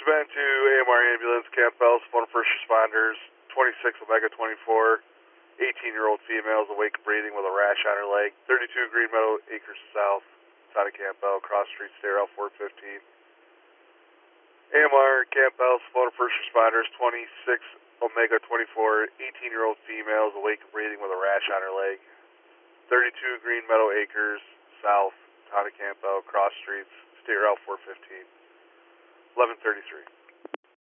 been to AMR Ambulance, Camp Bells, phone first responders, 26 Omega 24, 18-year-old female is awake breathing with a rash on her leg, 32 Green Meadow Acres South, side of Camp Bell, cross street stair out 415. AMR Camp Bells, phone first responders, 26 Omega 24, 18-year-old female is awake breathing with a rash on her leg, 32 Green Meadow Acres South, town of Camp Bell, cross streets, stair out 415. 11:33.